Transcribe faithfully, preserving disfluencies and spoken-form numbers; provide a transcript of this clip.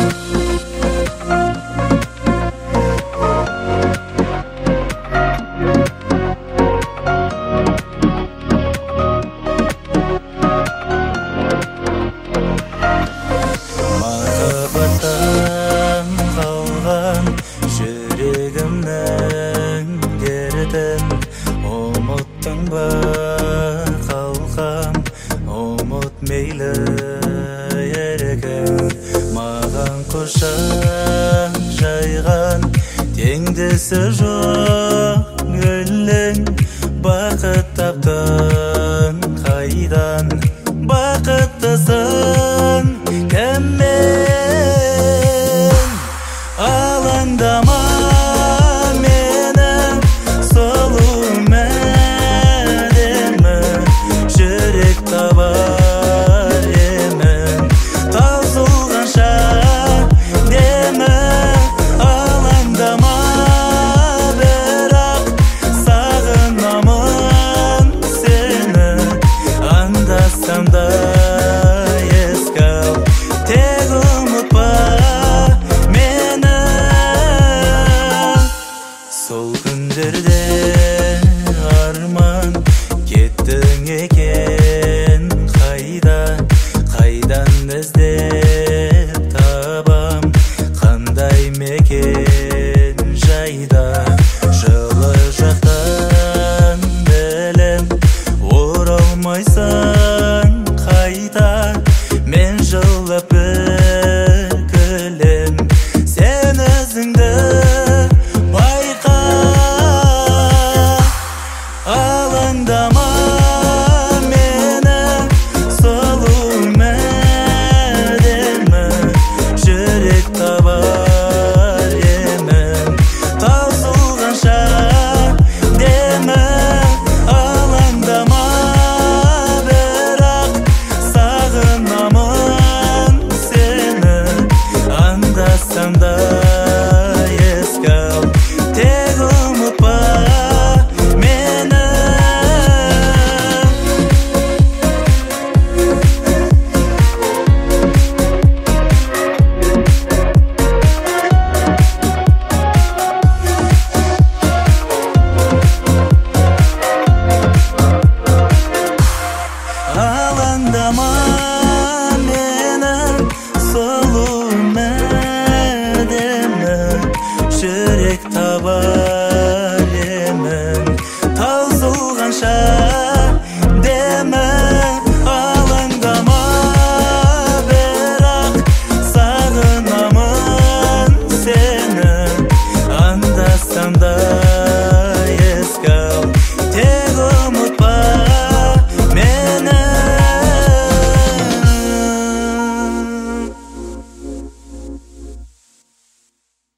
Жүрегімнің дертін ұмыттың ба қалқам, ұмыт мейлі еркін. Маған құшақ жайған теңдесі жоқ гүлің, бақыт таптың қайдан, бақыттысың кіммен? Алаңдама менің сұлуым әдемі, жүрек табар емін таусылғанша демі. Алаңдама бірақ сағынамын сені, анда-санда еске ал, тек ұмытпа. Сол күндерде арман кеттің екен қайда, қайдан іздеп табам, қандай мекен жайда. Жылы жақтан білем оралмайсың қайта, мен жылап